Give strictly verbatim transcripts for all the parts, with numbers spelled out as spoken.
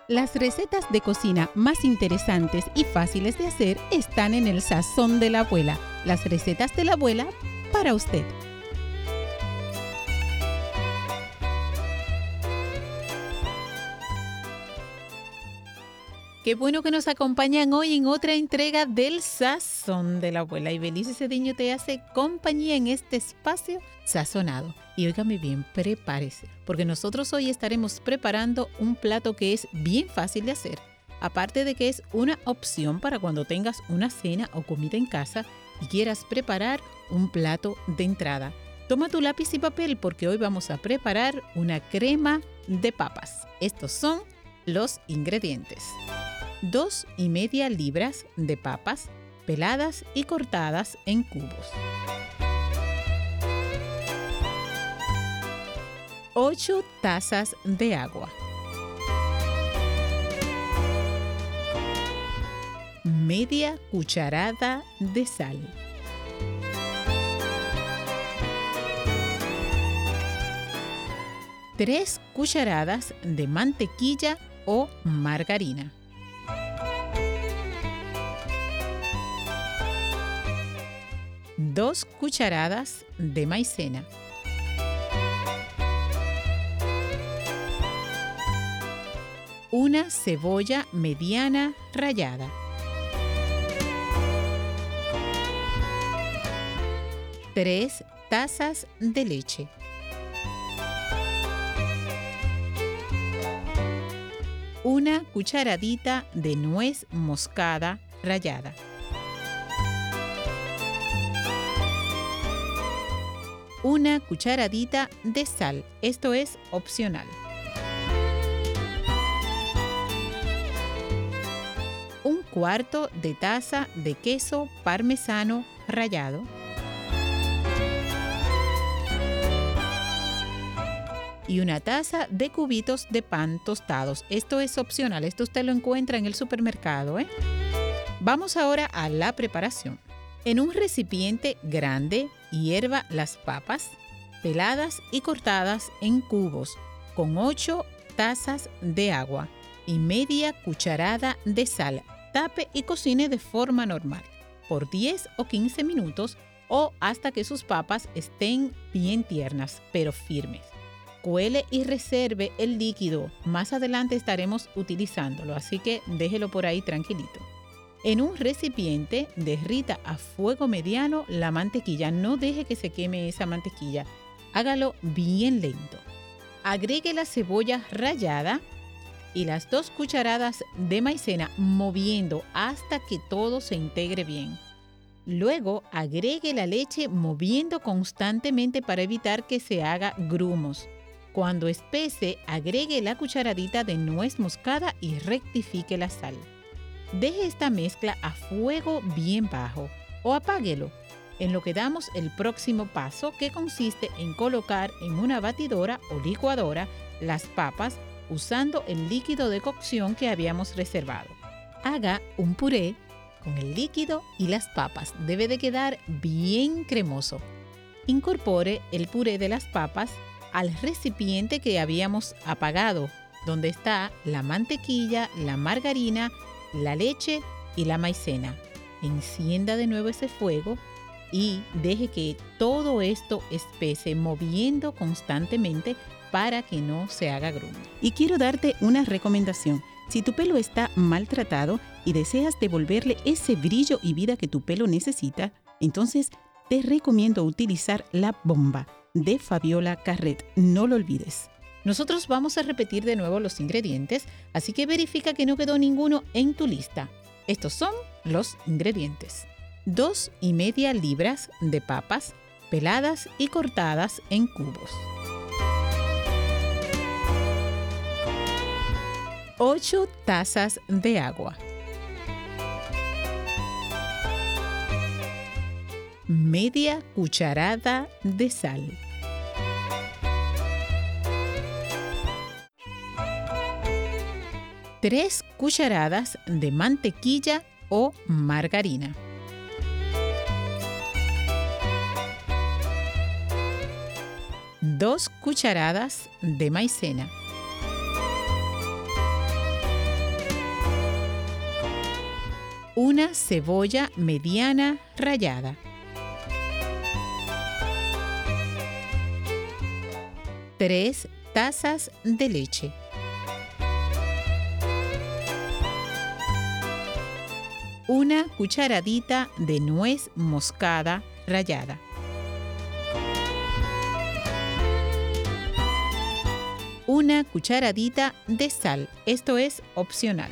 Las recetas de cocina más interesantes y fáciles de hacer están en el Sazón de la Abuela. Las recetas de la abuela para usted. Qué bueno que nos acompañan hoy en otra entrega del Sazón de la Abuela. Y Belice Cediño te hace compañía en este espacio sazonado. Y óigame bien, prepárese, porque nosotros hoy estaremos preparando un plato que es bien fácil de hacer. Aparte de que es una opción para cuando tengas una cena o comida en casa y quieras preparar un plato de entrada. Toma tu lápiz y papel porque hoy vamos a preparar una crema de papas. Estos son los ingredientes. Dos y media libras de papas peladas y cortadas en cubos. Ocho tazas de agua. Media cucharada de sal. Tres cucharadas de mantequilla o margarina. Dos cucharadas de maicena. Una cebolla mediana rallada. Tres tazas de leche. Una cucharadita de nuez moscada rallada. Una cucharadita de sal. Esto es opcional. Un cuarto de taza de queso parmesano rallado. Y una taza de cubitos de pan tostados. Esto es opcional. Esto usted lo encuentra en el supermercado, ¿eh? Vamos ahora a la preparación. En un recipiente grande, hierva las papas peladas y cortadas en cubos con ocho tazas de agua y media cucharada de sal. Tape y cocine de forma normal por diez o quince minutos o hasta que sus papas estén bien tiernas pero firmes. Cuele y reserve el líquido. Más adelante estaremos utilizándolo, así que déjelo por ahí tranquilito. En un recipiente, derrita a fuego mediano la mantequilla. No deje que se queme esa mantequilla. Hágalo bien lento. Agregue la cebolla rallada y las dos cucharadas de maicena moviendo hasta que todo se integre bien. Luego agregue la leche moviendo constantemente para evitar que se haga grumos. Cuando espese, agregue la cucharadita de nuez moscada y rectifique la sal. Deje esta mezcla a fuego bien bajo o apáguelo, en lo que damos el próximo paso, que consiste en colocar en una batidora o licuadora las papas usando el líquido de cocción que habíamos reservado. Haga un puré con el líquido y las papas. Debe de quedar bien cremoso. Incorpore el puré de las papas al recipiente que habíamos apagado, donde está la mantequilla, la margarina, la leche y la maicena. Encienda de nuevo ese fuego y deje que todo esto espese moviendo constantemente para que no se haga grumo. Y quiero darte una recomendación. Si tu pelo está maltratado y deseas devolverle ese brillo y vida que tu pelo necesita, entonces te recomiendo utilizar la bomba de Fabiola Carret. No lo olvides. Nosotros vamos a repetir de nuevo los ingredientes, así que verifica que no quedó ninguno en tu lista. Estos son los ingredientes. Dos y media libras de papas peladas y cortadas en cubos. Ocho tazas de agua. Media cucharada de sal. Tres cucharadas de mantequilla o margarina. Dos cucharadas de maicena. una cebolla mediana rallada, tres tazas de leche, una cucharadita de nuez moscada rallada, una cucharadita de sal, esto es opcional,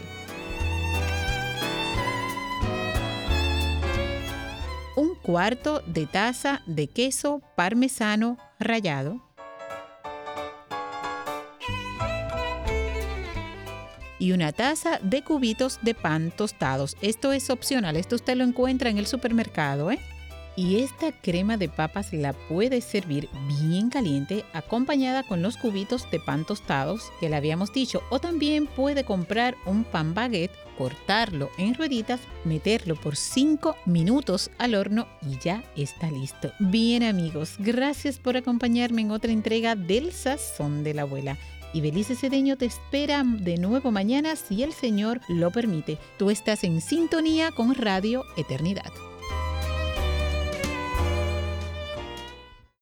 un cuarto de taza de queso parmesano rallado y una taza de cubitos de pan tostados. Esto es opcional, esto usted lo encuentra en el supermercado, ¿eh? Y esta crema de papas la puede servir bien caliente acompañada con los cubitos de pan tostados que le habíamos dicho, o también puede comprar un pan baguette, cortarlo en rueditas, meterlo por cinco minutos al horno y ya está listo. Bien amigos, gracias por acompañarme en otra entrega del Sazón de la Abuela. Y Belice Cedeño te espera de nuevo mañana si el Señor lo permite. Tú estás en sintonía con Radio Eternidad.